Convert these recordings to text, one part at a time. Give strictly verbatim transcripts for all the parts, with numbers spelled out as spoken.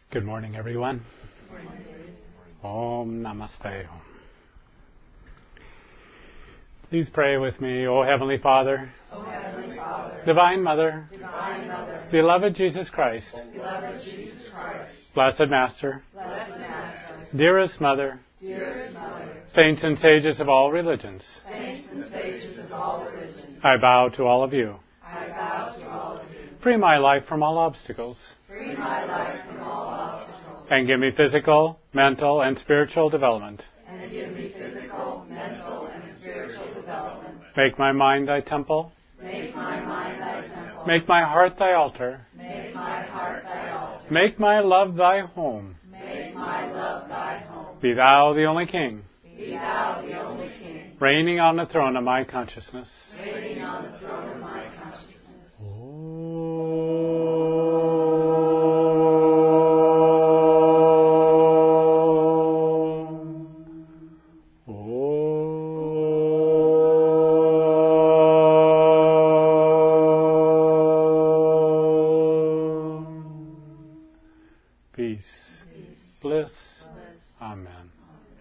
Good morning, everyone. Good morning. Om Namaste. Please pray with me, O Heavenly Father, O Heavenly Father, Divine Mother, Divine Mother, Beloved Jesus Christ, Beloved Jesus Christ, Blessed Master, Blessed Master, Dearest Mother, Dearest Mother, Saints and Sages of all religions, Saints and Sages of all religions, I bow to all of you. I bow to all of you. Free my life from all obstacles, Free my life from all obstacles, and give me physical, mental, and spiritual development. and give me physical, mental, and spiritual development. Make my mind thy temple. Make my mind thy temple. Make my heart thy altar. Make my heart thy altar. Make my love thy home. Make my love thy home. Be thou the only King, Be thou the only King, reigning on the throne of my consciousness. reigning on the throne of my consciousness. Peace, bliss, Amen.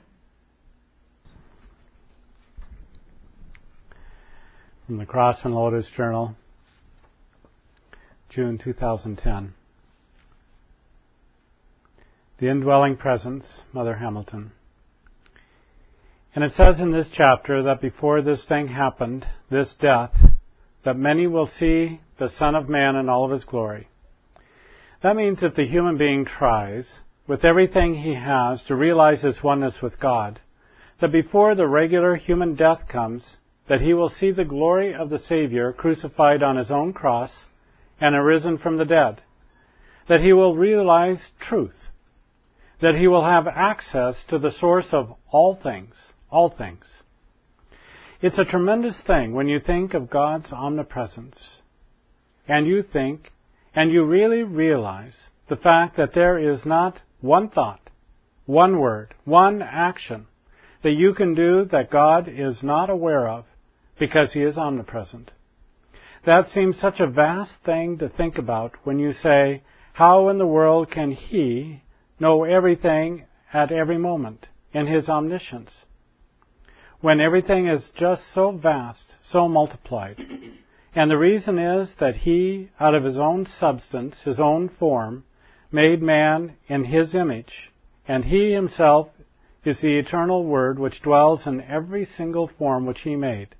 From the Cross and Lotus Journal, June two thousand ten. The Indwelling Presence, Mother Hamilton. And it says in this chapter that before this thing happened, this death, that many will see the Son of Man in all of His glory. That means if the human being tries, with everything he has, to realize his oneness with God, that before the regular human death comes, that he will see the glory of the Savior crucified on His own cross and arisen from the dead, that he will realize truth, that he will have access to the source of all things, all things. It's a tremendous thing when you think of God's omnipresence, and you think, and you really realize the fact that there is not one thought, one word, one action that you can do that God is not aware of because He is omnipresent. That seems such a vast thing to think about when you say, how in the world can He know everything at every moment in His omniscience? When everything is just so vast, so multiplied. And the reason is that He, out of His own substance, His own form, made man in His image, and He Himself is the eternal Word which dwells in every single form which He made.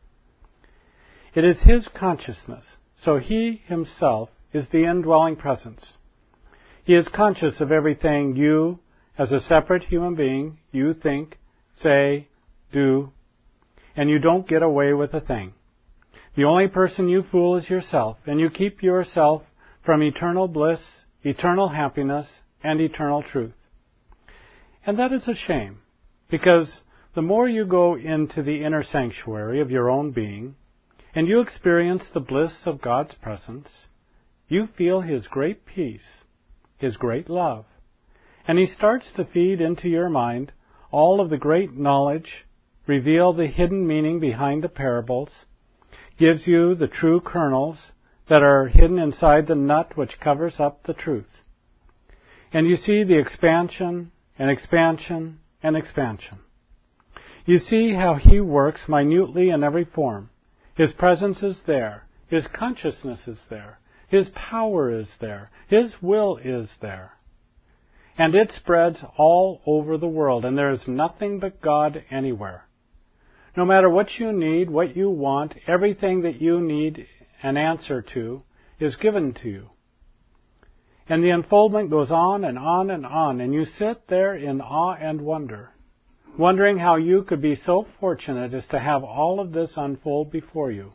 It is His consciousness, so He Himself is the indwelling presence. He is conscious of everything you, as a separate human being, you think, say, do, and you don't get away with a thing. The only person you fool is yourself, and you keep yourself from eternal bliss, eternal happiness, and eternal truth. And that is a shame, because the more you go into the inner sanctuary of your own being, and you experience the bliss of God's presence, you feel His great peace, His great love, and He starts to feed into your mind all of the great knowledge, reveal the hidden meaning behind the parables, gives you the true kernels that are hidden inside the nut which covers up the truth. And you see the expansion and expansion and expansion. You see how He works minutely in every form. His presence is there. His consciousness is there. His power is there. His will is there. And it spreads all over the world, and there is nothing but God anywhere. No matter what you need, what you want, everything that you need an answer to is given to you. And the unfoldment goes on and on and on, and you sit there in awe and wonder, wondering how you could be so fortunate as to have all of this unfold before you.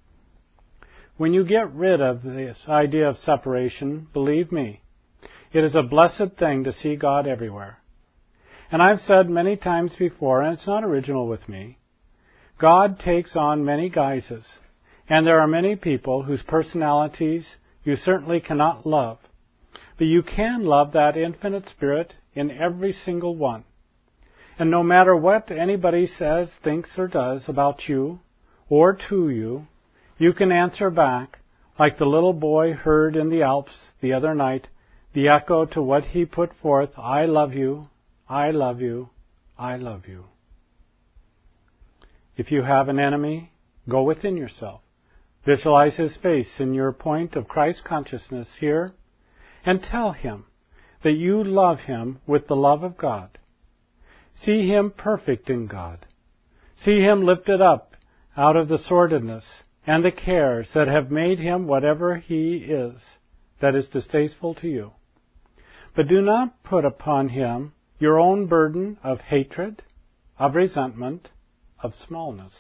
When you get rid of this idea of separation, believe me, it is a blessed thing to see God everywhere. And I've said many times before, and it's not original with me, God takes on many guises, and there are many people whose personalities you certainly cannot love, but you can love that infinite Spirit in every single one. And no matter what anybody says, thinks, or does about you, or to you, you can answer back, like the little boy heard in the Alps the other night, the echo to what he put forth, I love you, I love you, I love you. If you have an enemy, go within yourself. Visualize his face in your point of Christ consciousness here, and tell him that you love him with the love of God. See him perfect in God. See him lifted up out of the sordidness and the cares that have made him whatever he is that is distasteful to you. But do not put upon him your own burden of hatred, of resentment, of smallness.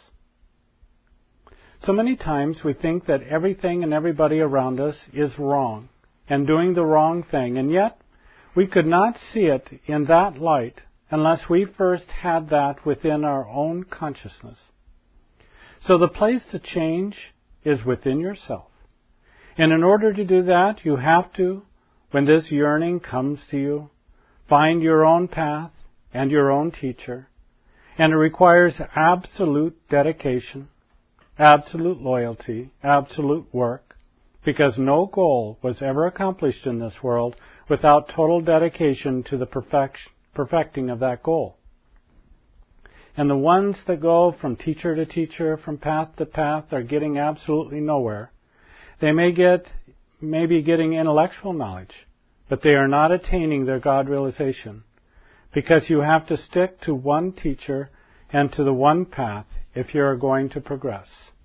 So many times we think that everything and everybody around us is wrong and doing the wrong thing, and yet we could not see it in that light unless we first had that within our own consciousness. So the place to change is within yourself. And in order to do that, you have to, when this yearning comes to you, find your own path and your own teacher. And it requires absolute dedication, absolute loyalty, absolute work, because no goal was ever accomplished in this world without total dedication to the perfection, perfecting of that goal. And the ones that go from teacher to teacher, from path to path, are getting absolutely nowhere. They may get, maybe getting intellectual knowledge, but they are not attaining their God realization, because you have to stick to one teacher and to the one path if you are going to progress.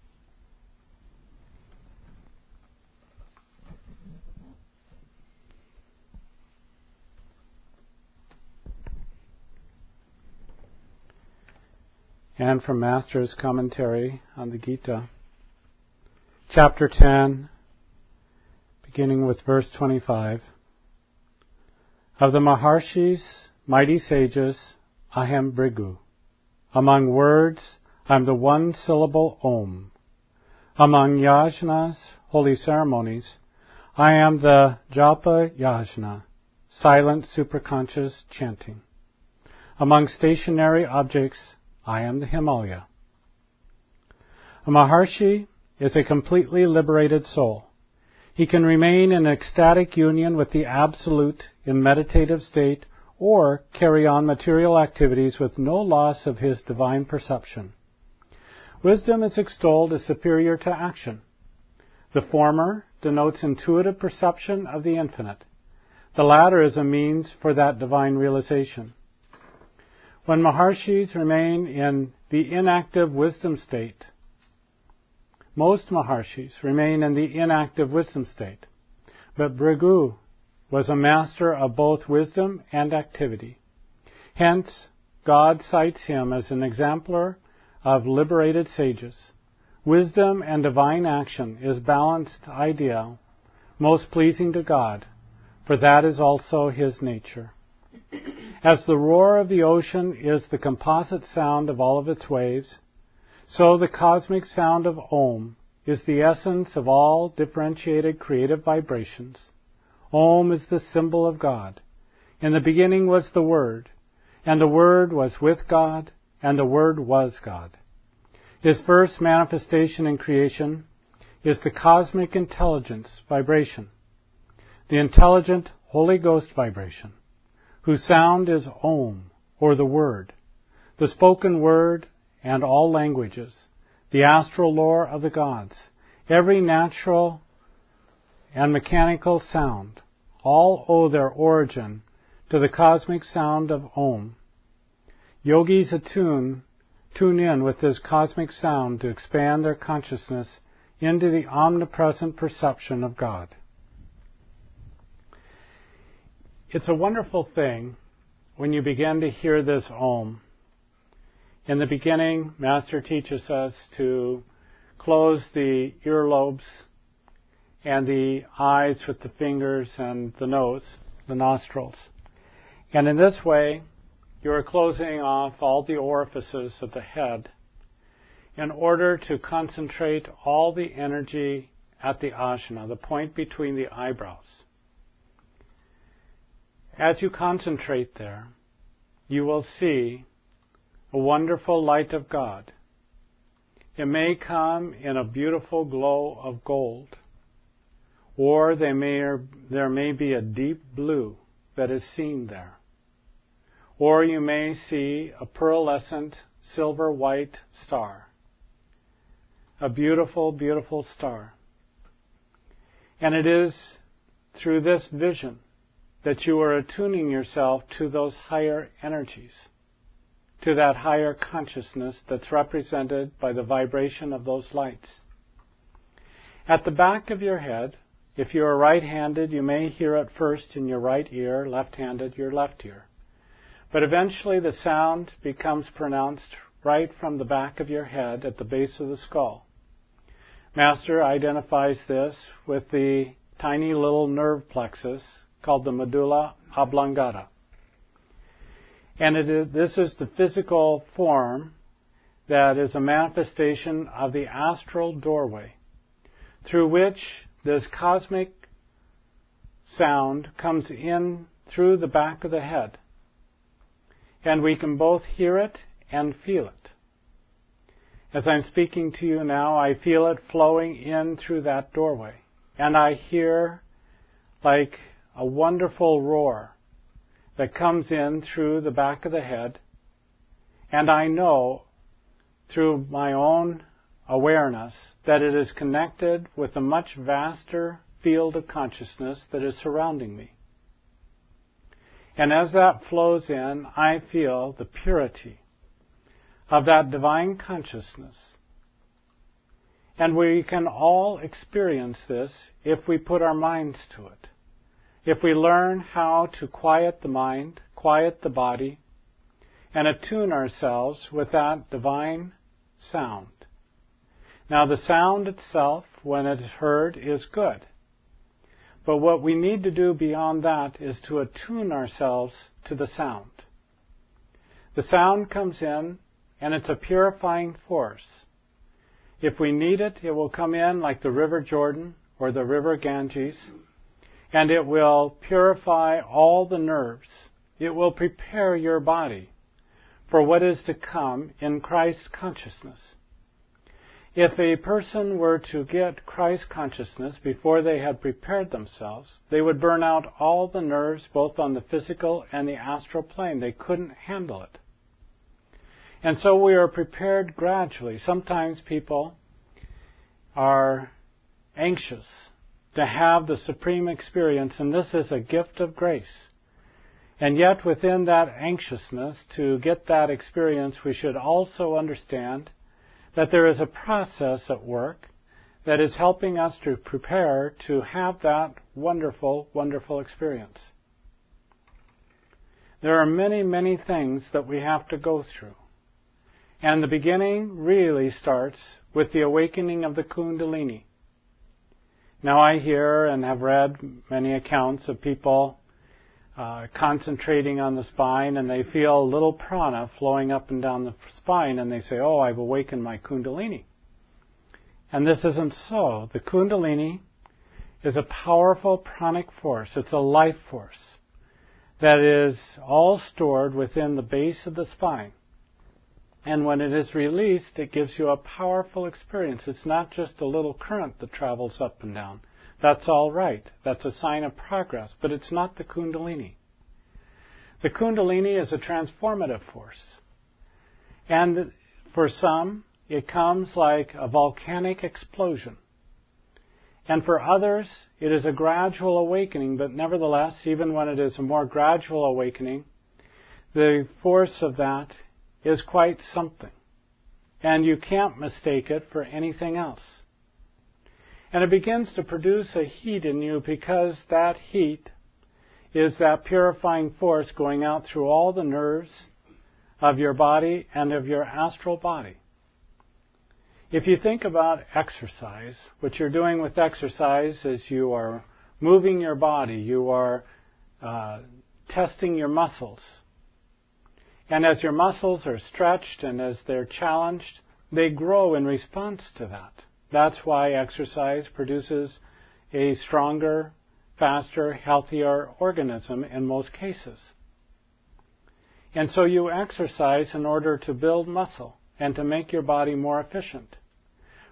And from Master's commentary on the Gita, chapter ten, beginning with verse twenty-five. Of the Maharshis, mighty sages, I am Bhrigu. Among words, I am the one syllable Om. Among yajnas, holy ceremonies, I am the Japa Yajna, silent superconscious chanting. Among stationary objects, I am the Himalaya. A Maharshi is a completely liberated soul. He can remain in ecstatic union with the Absolute in meditative state or carry on material activities with no loss of his divine perception. Wisdom is extolled as superior to action. The former denotes intuitive perception of the infinite. The latter is a means for that divine realization. When Maharshis remain in the inactive wisdom state, most Maharshis remain in the inactive wisdom state, but Bhrigu was a master of both wisdom and activity. Hence, God cites him as an exemplar of liberated sages. Wisdom and divine action is balanced ideal, most pleasing to God, for that is also his nature. As the roar of the ocean is the composite sound of all of its waves, so the cosmic sound of Om is the essence of all differentiated creative vibrations. Om is the symbol of God. In the beginning was the Word, and the Word was with God, and the Word was God. His first manifestation in creation is the cosmic intelligence vibration, the intelligent Holy Ghost vibration, whose sound is Om, or the Word, the spoken word and all languages, the astral lore of the gods, every natural and mechanical sound, all owe their origin to the cosmic sound of Om. Yogis attune, tune in with this cosmic sound to expand their consciousness into the omnipresent perception of God. It's a wonderful thing when you begin to hear this Om. In the beginning, Master teaches us to close the earlobes and the eyes with the fingers and the nose, the nostrils. And in this way, you are closing off all the orifices of the head in order to concentrate all the energy at the ajna, the point between the eyebrows. As you concentrate there, you will see a wonderful light of God. It may come in a beautiful glow of gold, or they may, there may be a deep blue that is seen there. Or you may see a pearlescent silver-white star. A beautiful, beautiful star. And it is through this vision that you are attuning yourself to those higher energies, to that higher consciousness that's represented by the vibration of those lights. At the back of your head, if you are right-handed, you may hear it first in your right ear, left-handed, your left ear. But eventually the sound becomes pronounced right from the back of your head at the base of the skull. Master identifies this with the tiny little nerve plexus called the medulla oblongata. And it is, this is the physical form that is a manifestation of the astral doorway through which this cosmic sound comes in through the back of the head. And we can both hear it and feel it. As I'm speaking to you now, I feel it flowing in through that doorway. And I hear like a wonderful roar that comes in through the back of the head. And I know through my own awareness that it is connected with a much vaster field of consciousness that is surrounding me. And as that flows in, I feel the purity of that divine consciousness. And we can all experience this if we put our minds to it. If we learn how to quiet the mind, quiet the body, and attune ourselves with that divine sound. Now the sound itself, when it's heard, is good. But what we need to do beyond that is to attune ourselves to the sound. The sound comes in, and it's a purifying force. If we need it, it will come in like the River Jordan or the River Ganges, and it will purify all the nerves. It will prepare your body for what is to come in Christ consciousness. If a person were to get Christ consciousness before they had prepared themselves, they would burn out all the nerves both on the physical and the astral plane. They couldn't handle it. And so we are prepared gradually. Sometimes people are anxious to have the supreme experience, and this is a gift of grace. And yet within that anxiousness to get that experience, we should also understand that there is a process at work that is helping us to prepare to have that wonderful, wonderful experience. There are many, many things that we have to go through. And the beginning really starts with the awakening of the Kundalini. Now I hear and have read many accounts of people uh, concentrating on the spine, and they feel a little prana flowing up and down the spine, and they say, oh, I've awakened my Kundalini. And this isn't so. The Kundalini is a powerful pranic force. It's a life force that is all stored within the base of the spine. And when it is released, it gives you a powerful experience. It's not just a little current that travels up and down. That's all right. That's a sign of progress. But it's not the Kundalini. The Kundalini is a transformative force. And for some, it comes like a volcanic explosion. And for others, it is a gradual awakening. But nevertheless, even when it is a more gradual awakening, the force of that is quite something. And you can't mistake it for anything else. And it begins to produce a heat in you because that heat is that purifying force going out through all the nerves of your body and of your astral body. If you think about exercise, what you're doing with exercise is you are moving your body, you are uh, testing your muscles. And as your muscles are stretched and as they're challenged, they grow in response to that. That's why exercise produces a stronger, faster, healthier organism in most cases. And so you exercise in order to build muscle and to make your body more efficient.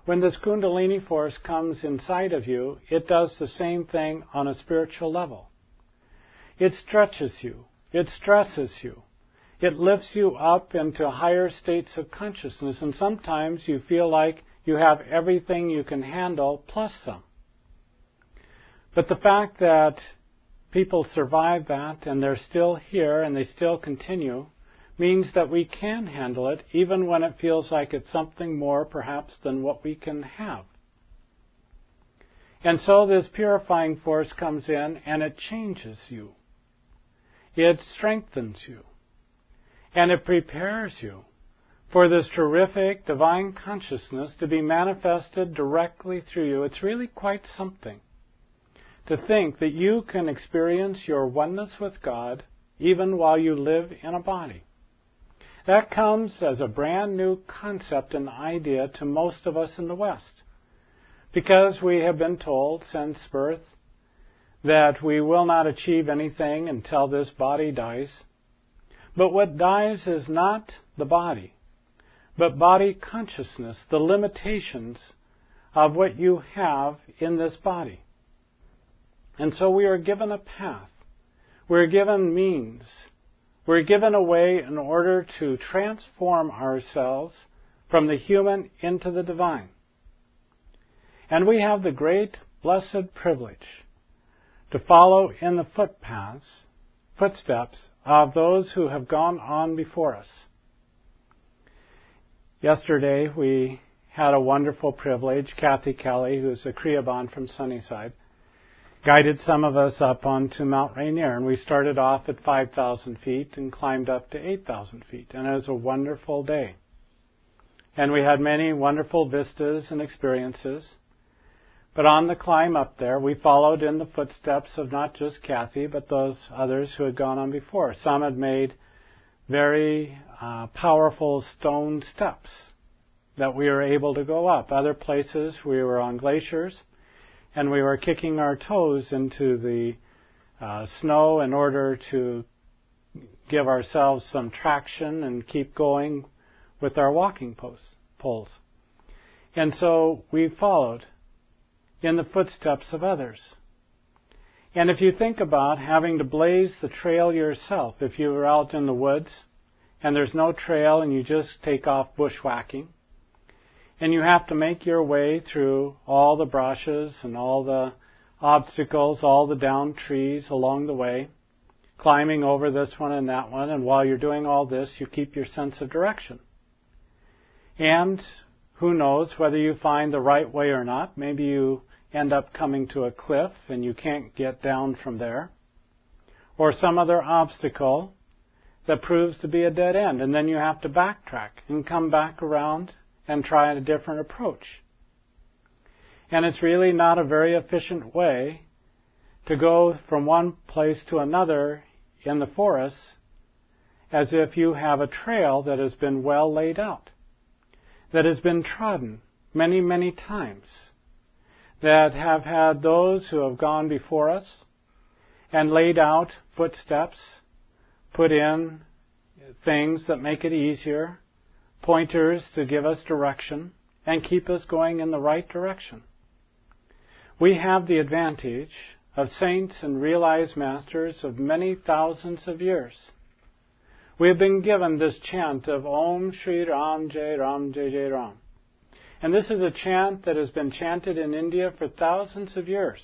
When this Kundalini force comes inside of you, it does the same thing on a spiritual level. It stretches you. It stresses you. It lifts you up into higher states of consciousness, and sometimes you feel like you have everything you can handle plus some. But the fact that people survive that and they're still here and they still continue means that we can handle it even when it feels like it's something more perhaps than what we can have. And so this purifying force comes in and it changes you. It strengthens you. And it prepares you for this terrific divine consciousness to be manifested directly through you. It's really quite something to think that you can experience your oneness with God even while you live in a body. That comes as a brand new concept and idea to most of us in the West, because we have been told since birth that we will not achieve anything until this body dies. But what dies is not the body, but body consciousness, the limitations of what you have in this body. And so we are given a path. We're given means. We're given a way in order to transform ourselves from the human into the divine. And we have the great, blessed privilege to follow in the footpaths, footsteps of those who have gone on before us. Yesterday we had a wonderful privilege. Kathy Kelly, who's a Kriyaban from Sunnyside, guided some of us up onto Mount Rainier, and we started off at five thousand feet and climbed up to eight thousand feet, and it was a wonderful day. And we had many wonderful vistas and experiences. But on the climb up there, we followed in the footsteps of not just Kathy, but those others who had gone on before. Some had made very uh, powerful stone steps that we were able to go up. Other places we were on glaciers, and we were kicking our toes into the uh, snow in order to give ourselves some traction and keep going with our walking posts, poles. And so we followed in the footsteps of others. And if you think about having to blaze the trail yourself, if you were out in the woods and there's no trail and you just take off bushwhacking, and you have to make your way through all the brushes and all the obstacles, all the downed trees along the way, climbing over this one and that one, and while you're doing all this, you keep your sense of direction. And who knows whether you find the right way or not. Maybe you end up coming to a cliff and you can't get down from there, or some other obstacle that proves to be a dead end, and then you have to backtrack and come back around and try a different approach. And it's really not a very efficient way to go from one place to another in the forest as if you have a trail that has been well laid out, that has been trodden many, many times, that have had those who have gone before us and laid out footsteps, put in things that make it easier, pointers to give us direction and keep us going in the right direction. We have the advantage of saints and realized masters of many thousands of years. We have been given this chant of Om Shri Ram Jai Ram Jai Jai Ram. And this is a chant that has been chanted in India for thousands of years.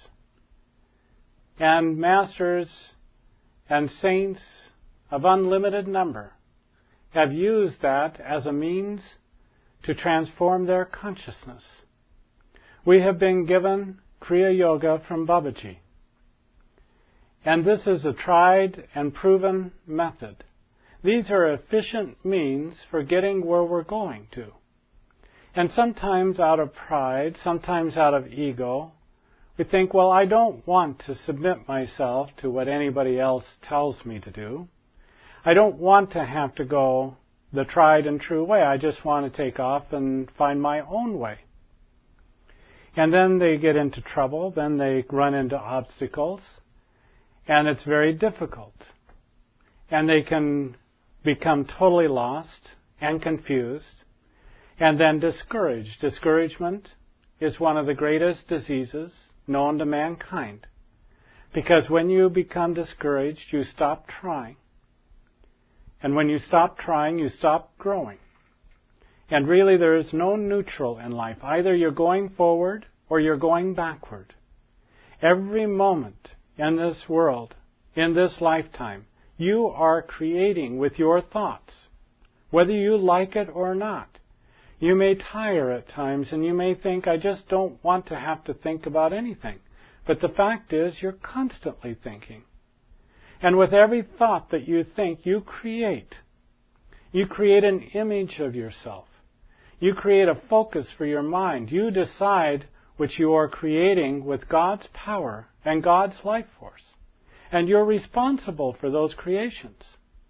And masters and saints of unlimited number have used that as a means to transform their consciousness. We have been given Kriya Yoga from Babaji. And this is a tried and proven method. These are efficient means for getting where we're going to. And sometimes out of pride, sometimes out of ego, we think, well, I don't want to submit myself to what anybody else tells me to do. I don't want to have to go the tried and true way. I just want to take off and find my own way. And then they get into trouble, then they run into obstacles, and it's very difficult. And they can become totally lost and confused. And then discouraged. Discouragement is one of the greatest diseases known to mankind. Because when you become discouraged, you stop trying. And when you stop trying, you stop growing. And really there is no neutral in life. Either you're going forward or you're going backward. Every moment in this world, in this lifetime, you are creating with your thoughts, whether you like it or not. You may tire at times and you may think, I just don't want to have to think about anything. But the fact is, you're constantly thinking. And with every thought that you think, you create. You create an image of yourself. You create a focus for your mind. You decide which you are creating with God's power and God's life force. And you're responsible for those creations.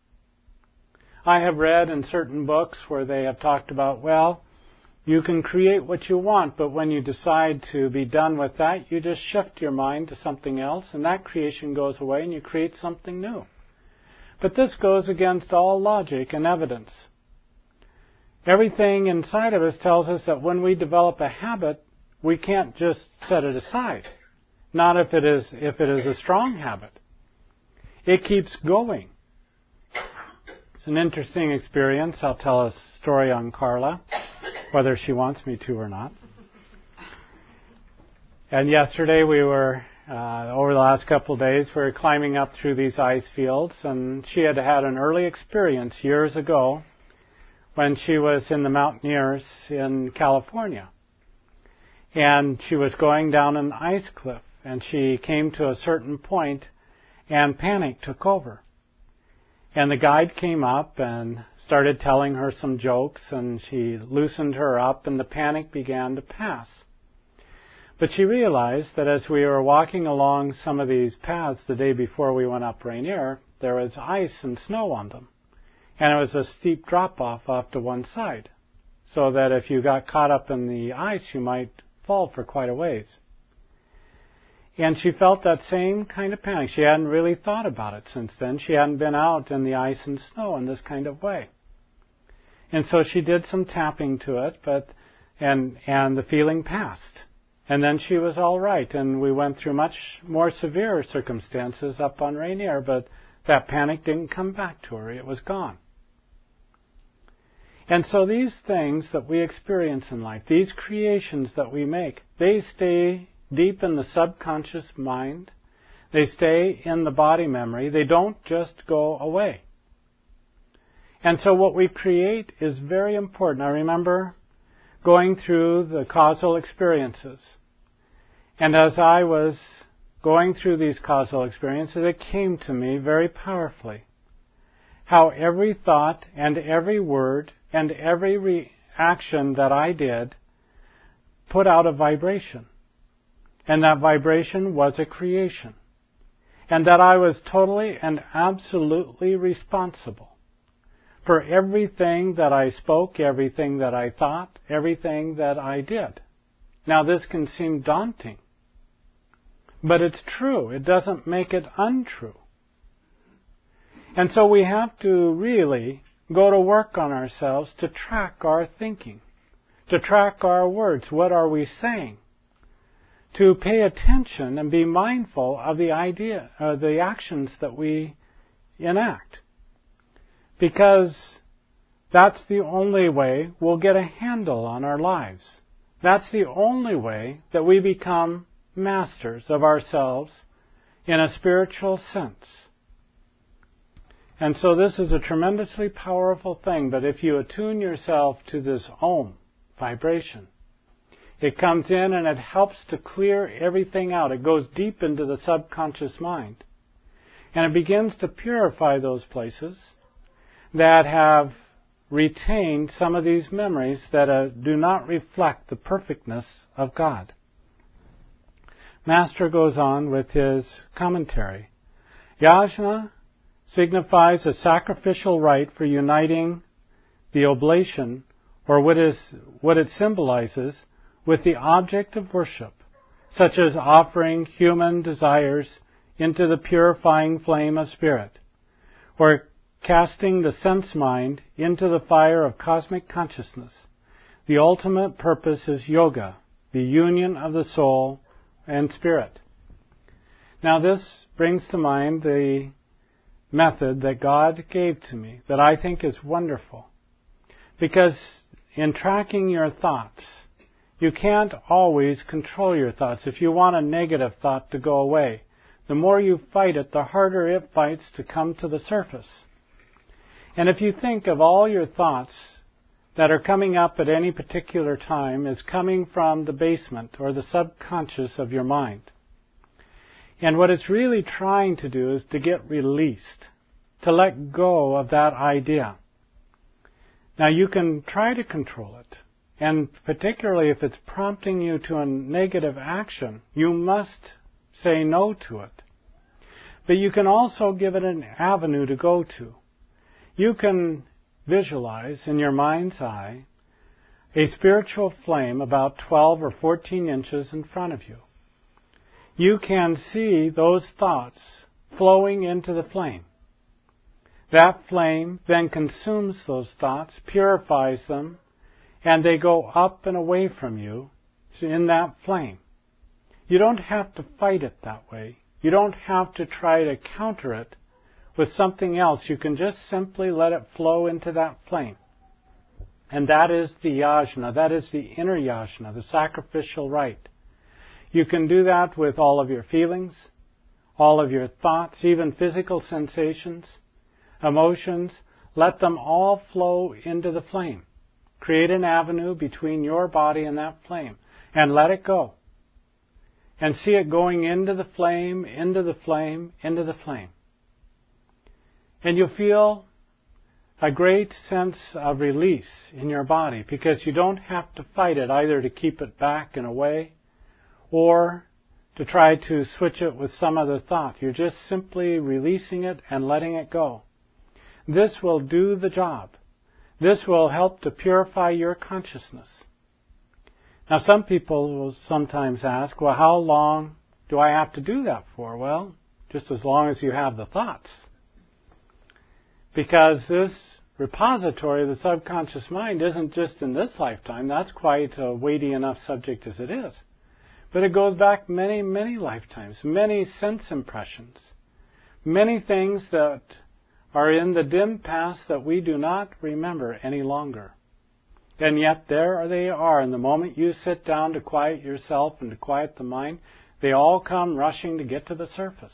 I have read in certain books where they have talked about, well, you can create what you want, but when you decide to be done with that, you just shift your mind to something else, and that creation goes away and you create something new. But this goes against all logic and evidence. Everything inside of us tells us that when we develop a habit, we can't just set it aside. Not if it is if it is a strong habit. It keeps going. It's an interesting experience. I'll tell a story on Carla, whether she wants me to or not. And yesterday we were, uh, over the last couple of days, we were climbing up through these ice fields, and she had had an early experience years ago when she was in the Mountaineers in California. And she was going down an ice cliff, and she came to a certain point, and panic took over. And the guide came up and started telling her some jokes, and she loosened her up, and the panic began to pass. But she realized that as we were walking along some of these paths the day before we went up Rainier, there was ice and snow on them. And it was a steep drop-off off to one side, so that if you got caught up in the ice, you might fall for quite a ways. And she felt that same kind of panic. She hadn't really thought about it since then. She hadn't been out in the ice and snow in this kind of way. And so she did some tapping to it, but and and the feeling passed. And then she was all right, and we went through much more severe circumstances up on Rainier, but that panic didn't come back to her. It was gone. And so these things that we experience in life, these creations that we make, they stay deep in the subconscious mind. They stay in the body memory. They don't just go away. And so what we create is very important. I remember going through the causal experiences. And as I was going through these causal experiences, it came to me very powerfully how every thought and every word and every reaction that I did put out a vibration. And that vibration was a creation. And that I was totally and absolutely responsible for everything that I spoke, everything that I thought, everything that I did. Now this can seem daunting, but it's true. It doesn't make it untrue. And so we have to really go to work on ourselves to track our thinking, to track our words. What are we saying? To pay attention and be mindful of the idea, uh, the actions that we enact. Because that's the only way we'll get a handle on our lives. That's the only way that we become masters of ourselves in a spiritual sense. And so this is a tremendously powerful thing, but if you attune yourself to this Om vibration, it comes in and it helps to clear everything out. It goes deep into the subconscious mind. And it begins to purify those places that have retained some of these memories that uh, do not reflect the perfectness of God. Master goes on with his commentary. Yajna signifies a sacrificial rite for uniting the oblation, or what is what it symbolizes, with the object of worship, such as offering human desires into the purifying flame of spirit, or casting the sense mind into the fire of cosmic consciousness. The ultimate purpose is yoga, the union of the soul and spirit. Now this brings to mind the method that God gave to me that I think is wonderful. Because in tracking your thoughts, you can't always control your thoughts. If you want a negative thought to go away, the more you fight it, the harder it fights to come to the surface. And if you think of all your thoughts that are coming up at any particular time as coming from the basement or the subconscious of your mind, and what it's really trying to do is to get released, to let go of that idea. Now you can try to control it, and particularly if it's prompting you to a negative action, you must say no to it. But you can also give it an avenue to go to. You can visualize in your mind's eye a spiritual flame about twelve or fourteen inches in front of you. You can see those thoughts flowing into the flame. That flame then consumes those thoughts, purifies them, and they go up and away from you in that flame. You don't have to fight it that way. You don't have to try to counter it with something else. You can just simply let it flow into that flame. And that is the yajna, that is the inner yajna, the sacrificial rite. You can do that with all of your feelings, all of your thoughts, even physical sensations, emotions. Let them all flow into the flame. Create an avenue between your body and that flame, and let it go. And see it going into the flame, into the flame, into the flame. And you'll feel a great sense of release in your body, because you don't have to fight it either to keep it back and away, or to try to switch it with some other thought. You're just simply releasing it and letting it go. This will do the job. This will help to purify your consciousness. Now some people will sometimes ask, well, how long do I have to do that for? Well, just as long as you have the thoughts. Because this repository of the subconscious mind isn't just in this lifetime. That's quite a weighty enough subject as it is. But it goes back many, many lifetimes, many sense impressions, many things that are in the dim past that we do not remember any longer. And yet there they are. And the moment you sit down to quiet yourself and to quiet the mind, they all come rushing to get to the surface.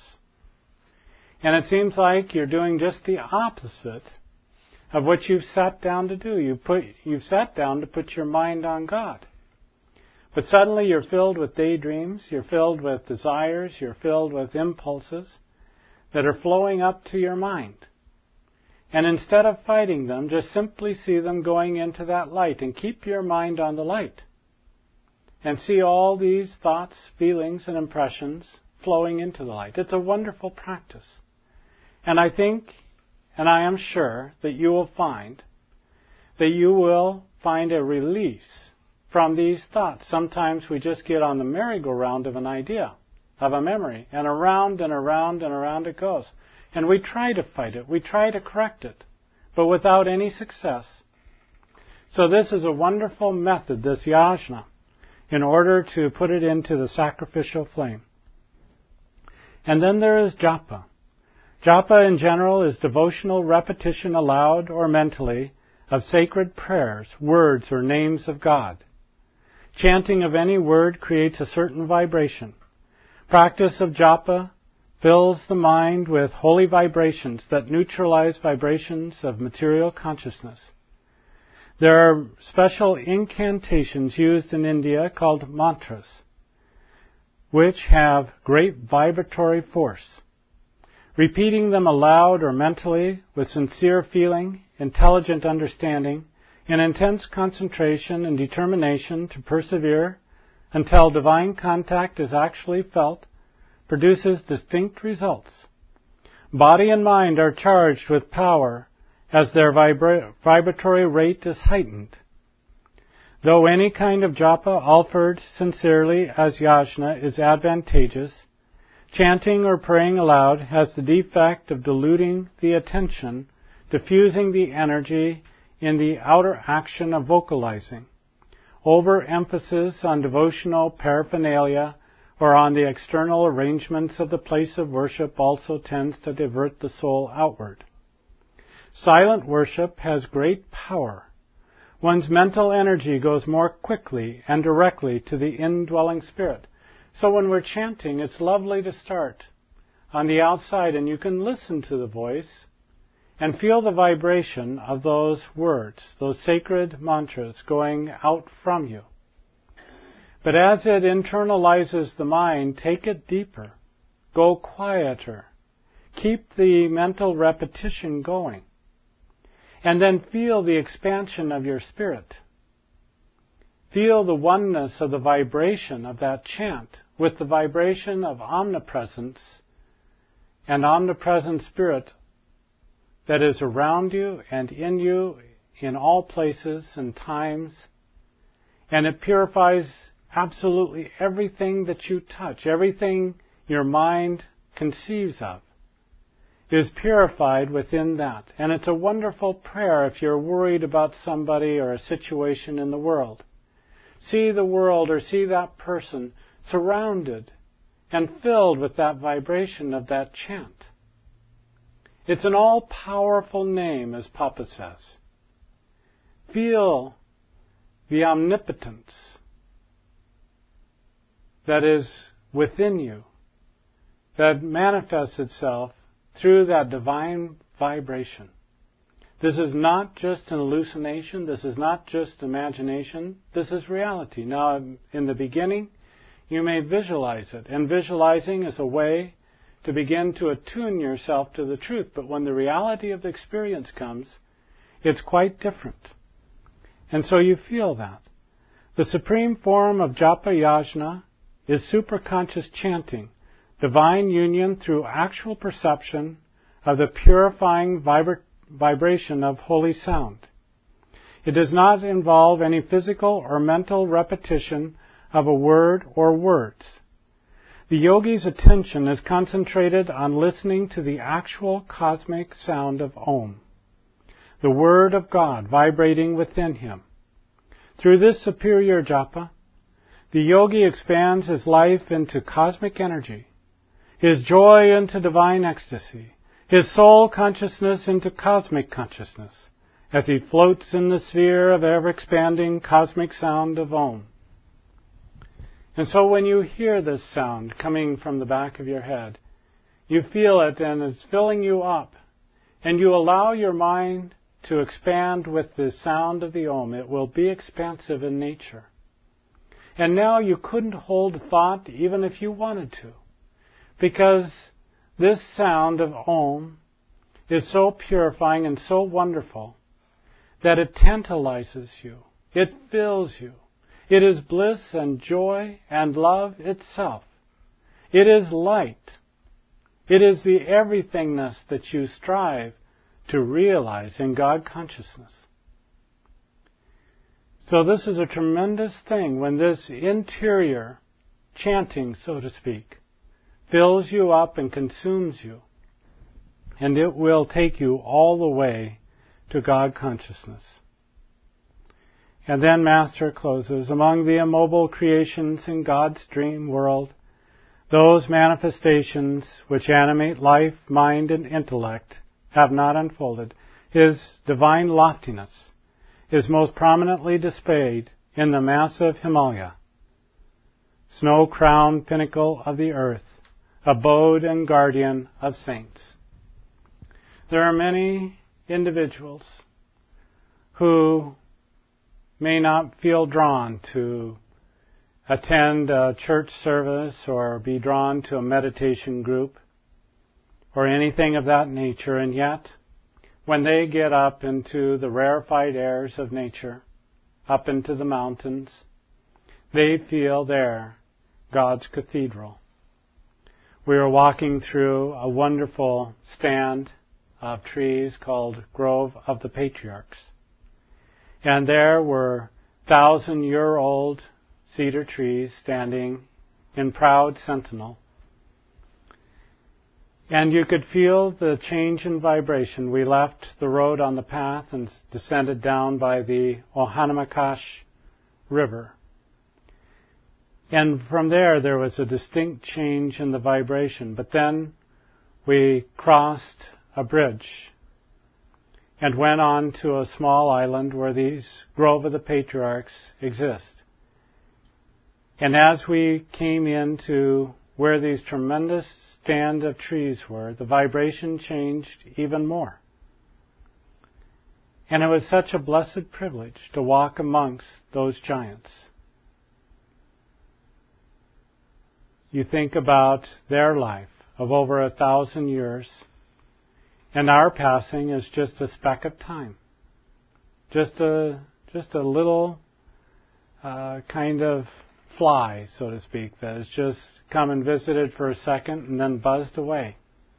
And it seems like you're doing just the opposite of what you've sat down to do. You put, you've sat down to put your mind on God. But suddenly you're filled with daydreams, you're filled with desires, you're filled with impulses that are flowing up to your mind. And instead of fighting them, just simply see them going into that light and keep your mind on the light. And see all these thoughts, feelings, and impressions flowing into the light. It's a wonderful practice. And I think, and I am sure, that you will find that you will find a release from these thoughts. Sometimes we just get on the merry-go-round of an idea, of a memory, and around and around and around it goes. And we try to fight it, we try to correct it, but without any success. So this is a wonderful method, this yajna, in order to put it into the sacrificial flame. And then there is japa. Japa in general is devotional repetition aloud or mentally of sacred prayers, words, or names of God. Chanting of any word creates a certain vibration. Practice of japa fills the mind with holy vibrations that neutralize vibrations of material consciousness. There are special incantations used in India called mantras, which have great vibratory force. Repeating them aloud or mentally with sincere feeling, intelligent understanding, and intense concentration and determination to persevere until divine contact is actually felt, produces distinct results. Body and mind are charged with power as their vibra- vibratory rate is heightened. Though any kind of japa offered sincerely as yajna is advantageous, chanting or praying aloud has the defect of diluting the attention, diffusing the energy in the outer action of vocalizing. overemphasis on devotional paraphernalia or on the external arrangements of the place of worship also tends to divert the soul outward. Silent worship has great power. One's mental energy goes more quickly and directly to the indwelling Spirit. So when we're chanting, it's lovely to start on the outside, and you can listen to the voice and feel the vibration of those words, those sacred mantras going out from you. But as it internalizes the mind, take it deeper. Go quieter. Keep the mental repetition going. And then feel the expansion of your spirit. Feel the oneness of the vibration of that chant with the vibration of omnipresence and omnipresent Spirit that is around you and in you in all places and times. And it purifies absolutely everything that you touch, everything your mind conceives of is purified within that. And it's a wonderful prayer if you're worried about somebody or a situation in the world. See the world or see that person surrounded and filled with that vibration of that chant. It's an all-powerful name, as Papa says. Feel the omnipotence that is within you, that manifests itself through that divine vibration. This is not just an hallucination. This is not just imagination. This is reality. Now, in the beginning, you may visualize it. And visualizing is a way to begin to attune yourself to the truth. But when the reality of the experience comes, it's quite different. And so you feel that. The supreme form of japa yajna is superconscious chanting, divine union through actual perception of the purifying vibra- vibration of holy sound. It does not involve any physical or mental repetition of a word or words. The yogi's attention is concentrated on listening to the actual cosmic sound of Om, the Word of God vibrating within him. Through this superior japa, the yogi expands his life into cosmic energy, his joy into divine ecstasy, his soul consciousness into cosmic consciousness, as he floats in the sphere of ever-expanding cosmic sound of Om. And so when you hear this sound coming from the back of your head, you feel it and it's filling you up, and you allow your mind to expand with the sound of the Om. It will be expansive in nature. And now you couldn't hold a thought even if you wanted to, because this sound of Om is so purifying and so wonderful that it tantalizes you. It fills you. It is bliss and joy and love itself. It is light. It is the everythingness that you strive to realize in God consciousness. So this is a tremendous thing when this interior chanting, so to speak, fills you up and consumes you. And it will take you all the way to God consciousness. And then Master closes, among the immobile creations in God's dream world, those manifestations which animate life, mind, and intellect have not unfolded. His divine loftiness is most prominently displayed in the massive Himalaya, snow-crowned pinnacle of the earth, abode and guardian of saints. There are many individuals who may not feel drawn to attend a church service or be drawn to a meditation group or anything of that nature, and yet when they get up into the rarefied airs of nature, up into the mountains, they feel there God's cathedral. We were walking through a wonderful stand of trees called Grove of the Patriarchs. And there were thousand-year-old cedar trees standing in proud sentinel. And you could feel the change in vibration. We left the road on the path and descended down by the Ohanamakash river. And from there, there was a distinct change in the vibration. But then we crossed a bridge and went on to a small island where these Grove of the Patriarchs exist. And as we came into where these tremendous stand of trees were, the vibration changed even more. And it was such a blessed privilege to walk amongst those giants. You think about their life of over a thousand years, and our passing is just a speck of time. Just a just a little uh, kind of fly, so to speak, that has just come and visited for a second and then buzzed away.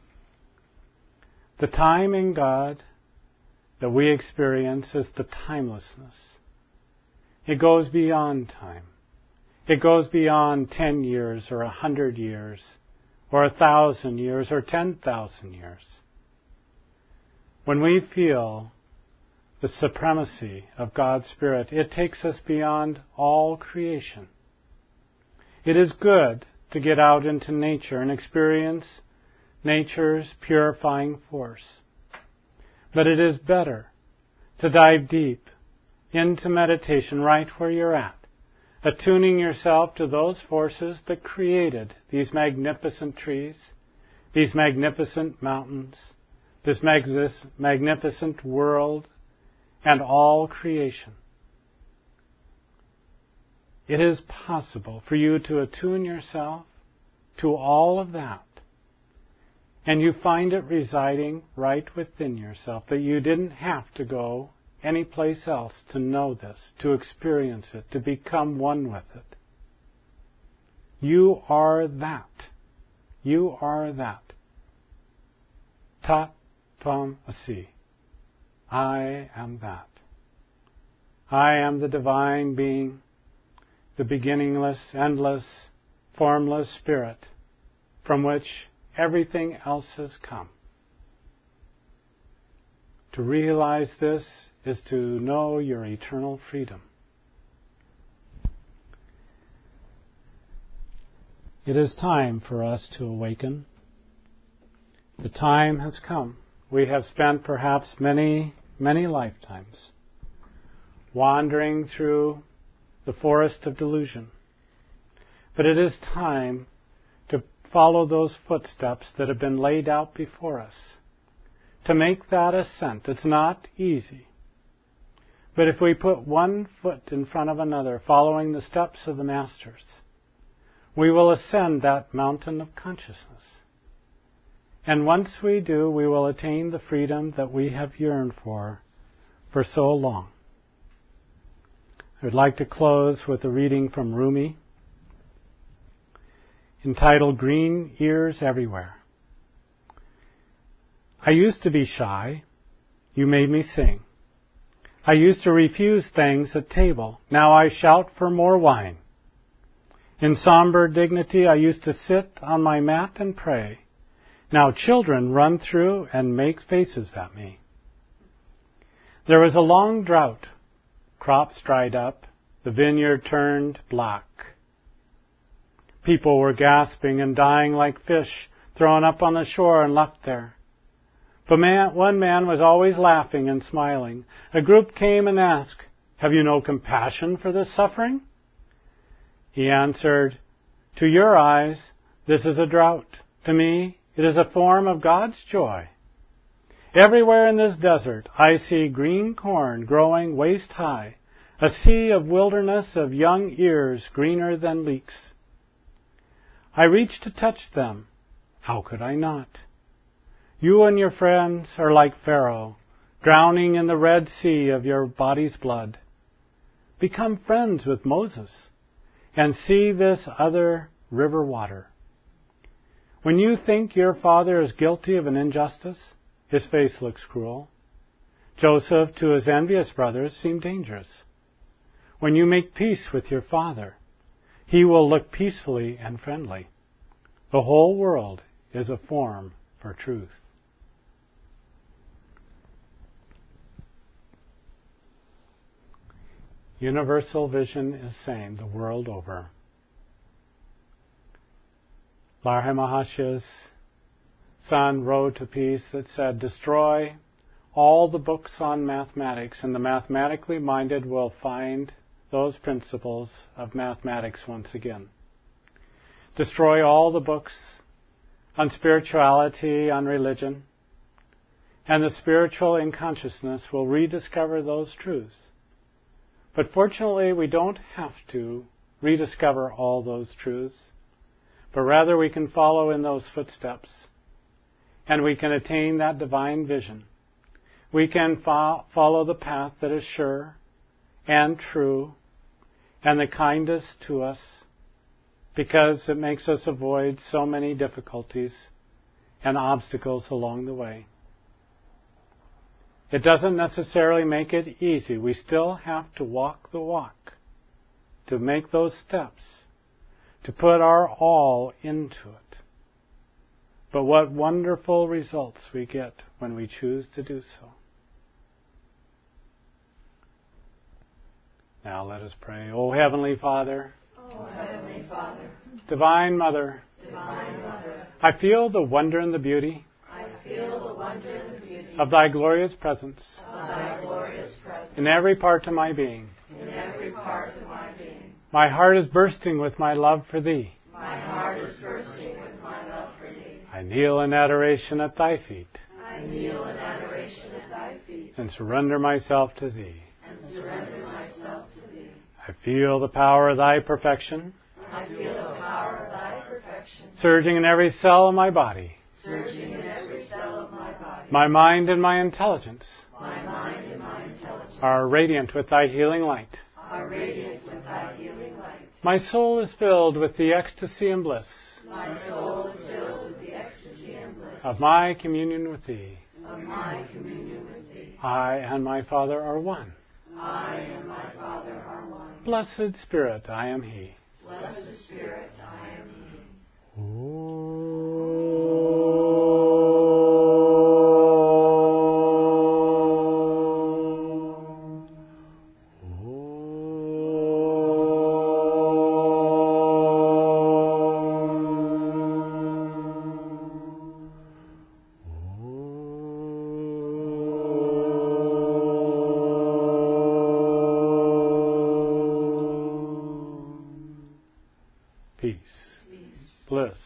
The time in God that we experience is the timelessness. It goes beyond time. It goes beyond ten years or a hundred years or a thousand years or ten thousand years. When we feel the supremacy of God's Spirit, it takes us beyond all creation. It is good to get out into nature and experience nature's purifying force. But it is better to dive deep into meditation right where you're at, attuning yourself to those forces that created these magnificent trees, these magnificent mountains, this magnificent world, and all creation. It is possible for you to attune yourself to all of that, and you find it residing right within yourself, that you didn't have to go anyplace else to know this, to experience it, to become one with it. You are that. You are that. Tat Tvam Asi. I am that. I am the divine being, the beginningless, endless, formless Spirit from which everything else has come. To realize this is to know your eternal freedom. It is time for us to awaken. The time has come. We have spent perhaps many, many lifetimes wandering through the forest of delusion. But it is time to follow those footsteps that have been laid out before us, to make that ascent. It's not easy. But if we put one foot in front of another, following the steps of the Masters, we will ascend that mountain of consciousness. And once we do, we will attain the freedom that we have yearned for for so long. I would like to close with a reading from Rumi, entitled Green Ears Everywhere. I used to be shy. You made me sing. I used to refuse things at table. Now I shout for more wine. In somber dignity, I used to sit on my mat and pray. Now children run through and make faces at me. There was a long drought. Crops dried up. The vineyard turned black. People were gasping and dying like fish thrown up on the shore and left there. But man, one man was always laughing and smiling. A group came and asked, "Have you no compassion for this suffering?" He answered, "To your eyes, this is a drought. To me, it is a form of God's joy. Everywhere in this desert, I see green corn growing waist high, a sea of wilderness of young ears greener than leeks. I reach to touch them. How could I not? You and your friends are like Pharaoh, drowning in the Red Sea of your body's blood. Become friends with Moses and see this other river water. When you think your father is guilty of an injustice, his face looks cruel. Joseph to his envious brothers seemed dangerous. When you make peace with your father, he will look peacefully and friendly. The whole world is a form for truth." Universal vision is same the world over. Larhe Mahasya's son wrote a piece that said, destroy all the books on mathematics, and the mathematically minded will find those principles of mathematics once again. Destroy all the books on spirituality, on religion, and the spiritual in consciousness will rediscover those truths. But fortunately, we don't have to rediscover all those truths, but rather we can follow in those footsteps, and we can attain that divine vision. We can fo- follow the path that is sure and true and the kindest to us, because it makes us avoid so many difficulties and obstacles along the way. It doesn't necessarily make it easy. We still have to walk the walk, to make those steps, to put our all into it. But what wonderful results we get when we choose to do so. Now let us pray. O Heavenly Father, O Heavenly Father, Divine Mother, Divine Mother, I feel the wonder and the beauty I feel the wonder and the beauty of Thy glorious presence of Thy glorious presence in every part of my being. in every part of my being. My heart is bursting with my love for Thee. My heart is bursting with my love for Thee. I kneel in adoration at Thy feet I kneel in adoration at Thy feet and surrender myself to Thee. and surrender myself to Thee. I feel the power of Thy perfection I feel the power of Thy perfection surging in every cell of my body. surging in every cell of my body. My mind and my intelligence My mind and my intelligence are radiant with Thy healing light. are radiant with Thy healing light. My soul is filled with the ecstasy and bliss My soul is filled with the ecstasy and bliss of my communion with Thee. of my communion with Thee. I and my Father are one. I and my Father are one. Blessed Spirit, I am He. Blessed Spirit, I am He. Peace, bliss,